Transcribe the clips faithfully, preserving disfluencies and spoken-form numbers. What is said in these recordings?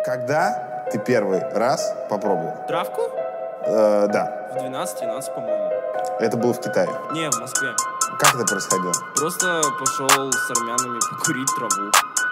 Когда ты первый раз попробовал? Травку? Э, да. В двенадцать-тринадцать, по-моему. Это было в Китае? Не, в Москве. Как это происходило? Просто пошел с армянами покурить траву.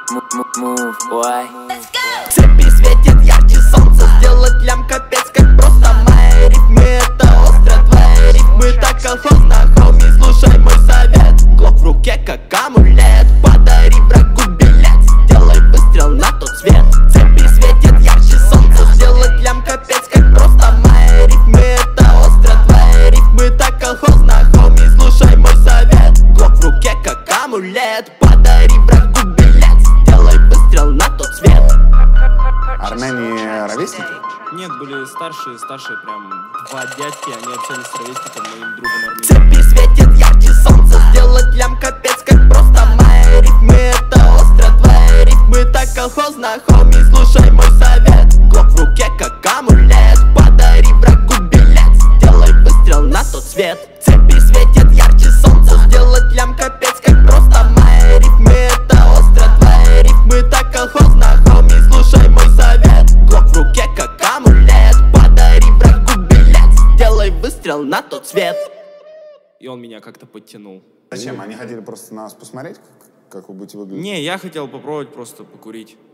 Цепи светит ярче солнца, сделать лям капец как просто. Мои рифмы это остро, твои рифмы так колхозно. Хоми, слушай мой совет, глок в руке как амулет. Подари врагу билет, сделай выстрел на тот свет. Цепи светит ярче солнца, сделать лям капец как просто. Мои рифмы это остро, твои рифмы так колхозно. Хоми, слушай мой совет, глок в руке как амулет. Подари врагу билет, сделай выстрел на тот свет. Армяне ровесники? Нет, были старшие, старшие прям два дядьки, они общались с ровесником, моим другом армянином. Цепи светит ярче солнца, сделать лям капец как просто. Мои рифмы это остро, твои рифмы так колхозно. Хоми, слушай мой совет, глок в руке как амулет. Подари врагу билет, сделай выстрел на тот свет. Цепи светит ярче солнца, сделать лям капец как просто. Мои рифмы это остро, твои рифмы так колхозно. Хоми, слушай мой совет, глок в руке как амулет. Подари врагу билет, сделай выстрел на тот свет. И он меня как-то подтянул. Зачем? Они хотели просто на нас посмотреть, как, как вы будете выглядеть? Не, я хотел попробовать просто покурить.